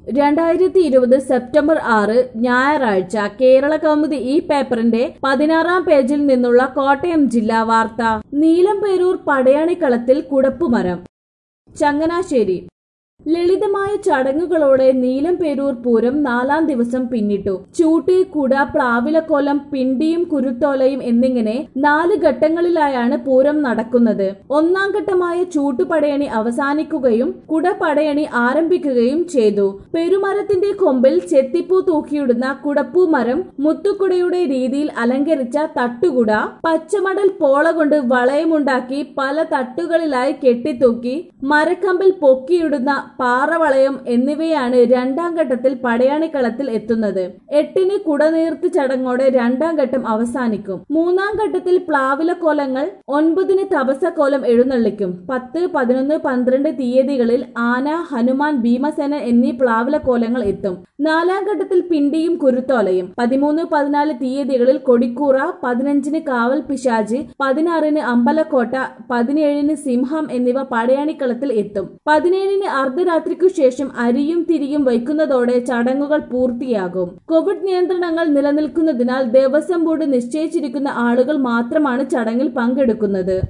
2020 September 6 ഞായറാഴ്ച കേരള കൗമുദി ഈ പേപ്പറിന്റെ 16-ാം പേജിൽ നിന്നുള്ള കോട്ടയം ജില്ലാ വാർത്ത. നീലംപേരൂർ പടയണിക്കളത്തിൽ കുടപ്പുമരം. ചങ്ങനാശ്ശേരി. ലളിതമായ ചടങ്ങുകളോടെ നീലംപേരൂർ പൂരം 4-ാം ദിവസം പിന്നിട്ടു. ചൂട്ട്, കുട, പ്ലാവിലക്കോലം, പിണ്ടിയും കുരുത്തോലയും എന്നിങ്ങനെ 4 ഘട്ടങ്ങളിലായാണ് പൂരം നടക്കുന്നത്. 1-ാം ഘട്ടമായ ചൂട്ടുപടയണി അവസാനിക്കുകയും കുടപടയണി ആരംഭിക്കുകയും ചെയ്തു. പെരുമരത്തിന്റെ കൊമ്പിൽ ചെത്തിപ്പൂ തൂക്കിയിടുന്ന കുടപ്പൂമരം, മുത്തുക്കുടയുടെ രീതിയിൽ അലങ്കരിച്ച തട്ടുകുട, പച്ചമടൽ പോള കൊണ്ട് വളയമുണ്ടാക്കി പല തട്ടുകളിലായി കെട്ടിത്തൂക്കി മരക്കമ്പിൽ പൊക്കിയിടുന്ന പാറവളയം എന്നിവയാണ് 2-ാം ഘട്ടത്തിൽ പടയണിക്കളത്തിൽ എത്തുന്നത്. 8-ന് കുടനീർത്ത് ചടങ്ങോടെ 2-ാം ഘട്ടം അവസാനിക്കും. 3-ാം ഘട്ടത്തിൽ പ്ലാവിലക്കോലങ്ങൾ, 9-ന് തപസക്കോലം എഴുന്നള്ളിക്കും. 10, 11, 12 തീയതികളിൽ ആന, ഹനുമാൻ, ഭീമസേനൻ എന്നീ പ്ലാവിലക്കോലങ്ങൾ എത്തും. 4-ാം ഘട്ടത്തിൽ പിണ്ടിയും കുരുത്തോലയും. 13, 14 തീയതികളിൽ കൊടിക്കൂറ, 15-ന് കാവൽ പിശാച്, 16-ന് അമ്പലക്കോട്ട, 17-ന് സിംഹം എന്നിവ പടയണിക്കളത്തിൽ എത്തും. 17-ന് അർദ്ധരാത്രിക്കു ശേഷം അരിയും തിരിയും വയ്ക്കുന്നതോടെ ചടങ്ങുകൾ പൂർത്തിയാകും. കോവിഡ് നിയന്ത്രണങ്ങൾ നിലനിൽക്കുന്നതിനാൽ ദേവസ്വം ബോർഡ് നിശ്ചയിച്ചിരിക്കുന്ന ആളുകൾ മാത്രമാണ് ചടങ്ങിൽ പങ്കെടുക്കുന്നത്.